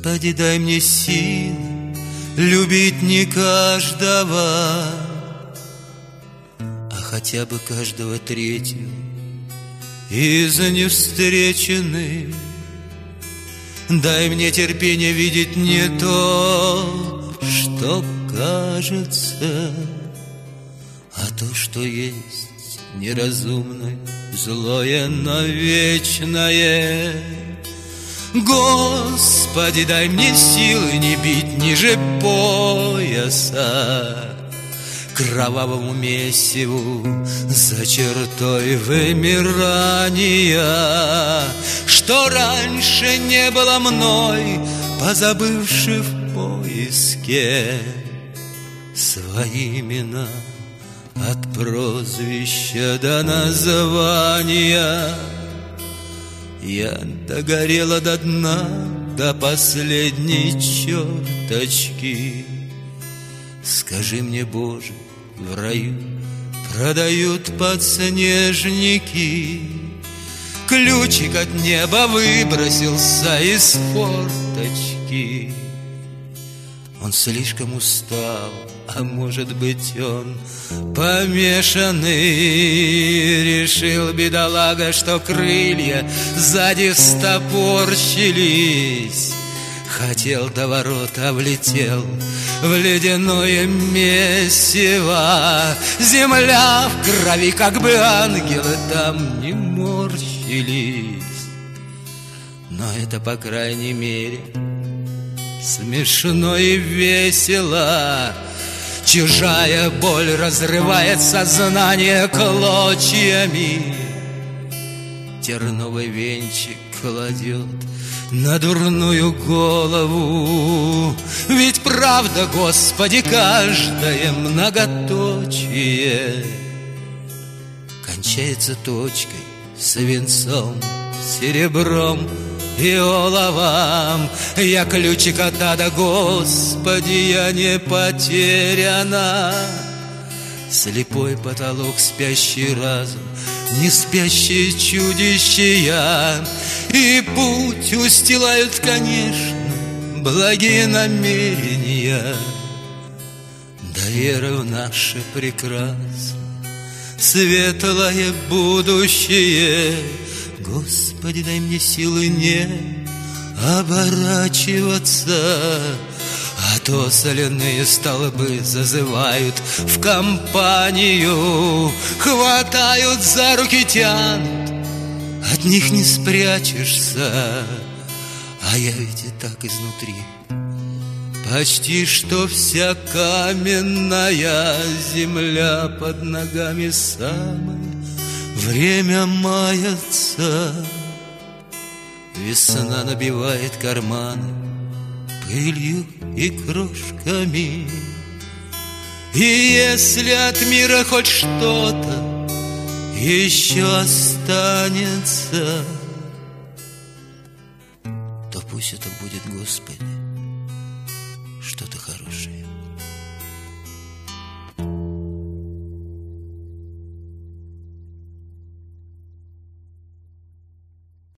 Господи, дай мне силы любить не каждого, а хотя бы каждого третьего из невстреченных. Дай мне терпение видеть не то, что кажется, а то, что есть неразумное, злое, но вечное. Господи, дай мне силы не бить ниже пояса, кровавому месиву за чертой вымирания, что раньше не было мной, позабывши в поиске свои имена от прозвища до названия. Я догорела до дна, до последней черточки. Скажи мне, Боже, в раю продают подснежники. Ключик от неба выбросился из форточки. Он слишком устал, а может быть он помешанный. Решил бедолага, что крылья сзади встопорщились. Хотел до ворот, а влетел в ледяное месиво. Земля в крови, как бы ангелы там не морщились. Но это, по крайней мере, смешно и весело. Чужая боль разрывает сознание клочьями. Терновый венчик кладет на дурную голову. Ведь правда, Господи, каждое многоточие кончается точкой, свинцом, серебром и оловом. Я ключик от ада, Господи, я не потеряна. Слепой потолок, спящий разум, не спящие чудище я. И путь устилают, конечно, благие намерения. Да вера в наше прекрасное, светлое будущее. Господи, дай мне силы не оборачиваться, а то соляные столбы зазывают в компанию, хватают за руки, тянут, от них не спрячешься. А я ведь и так изнутри почти что вся каменная. Земля под ногами самая, время мается. Весна набивает карманы пылью и крошками. И если от мира хоть что-то еще останется, то пусть это будет, Господи,